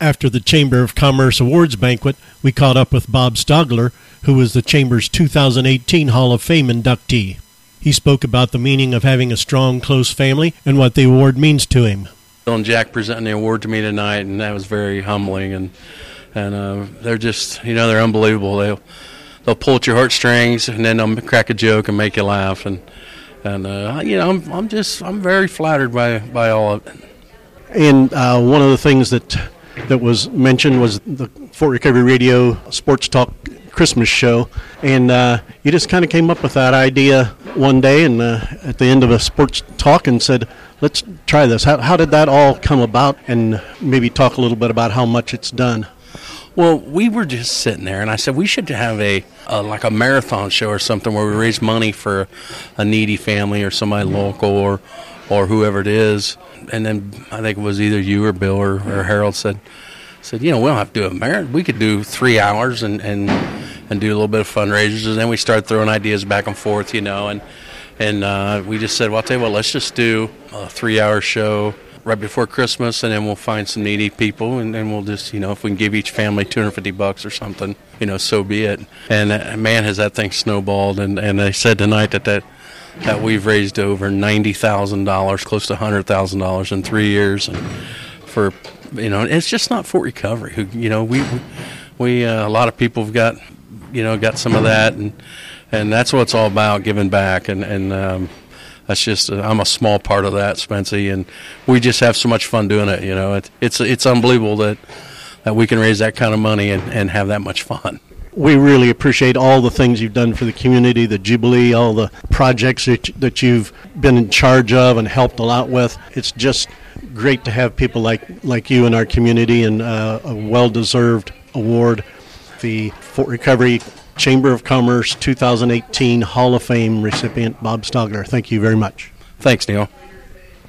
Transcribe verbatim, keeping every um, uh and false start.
After the Chamber of Commerce Awards banquet, we caught up with Bob Stogler, who was the Chamber's two thousand eighteen Hall of Fame inductee. He spoke about the meaning of having a strong, close family and what the award means to him. Bill and Jack presenting the award to me tonight, and that was very humbling. And and uh, they're just, you know, they're unbelievable. They'll they'll pull at your heartstrings, and then they'll crack a joke and make you laugh. And and uh, you know, I'm I'm just I'm very flattered by by all of it. And uh, one of the things that that was mentioned was the Fort Recovery Radio Sports Talk Christmas show, and uh, you just kind of came up with that idea one day and uh, at the end of a sports talk and said, let's try this. How, how did that all come about, and maybe talk a little bit about how much it's done? Well, we were just sitting there, and I said we should have a, a like a marathon show or something where we raise money for a needy family or somebody local or or whoever it is. And then I think it was either you or Bill or, or Harold said, said, you know, we don't have to do a marathon. We could do three hours and, and, and do a little bit of fundraisers. And then we started throwing ideas back and forth, you know, and and uh, we just said, well, I'll tell you what, let's just do a three-hour show right before Christmas, and then we'll find some needy people, and then we'll just, you know, if we can give each family two hundred fifty bucks or something, you know, so be it. And uh, man, has that thing snowballed. And, and they said tonight that that that we've raised over ninety thousand dollars, close to one hundred thousand dollars in three years. And for, you know, it's just not Fort Recovery. Who, you know, we, we uh, a lot of people have got, you know, got some of that, and and that's what it's all about, giving back. And, and um, that's just, uh, I'm a small part of that, Spency, and we just have so much fun doing it, you know. It, it's it's unbelievable that, that we can raise that kind of money and, and have that much fun. We really appreciate all the things you've done for the community, the Jubilee, all the projects that, that you've been in charge of and helped a lot with. It's just great to have people like, like you in our community, and uh, a well-deserved award. The Fort Recovery Chamber of Commerce two thousand eighteen Hall of Fame recipient, Bob Stogler. Thank you very much. Thanks, Neil.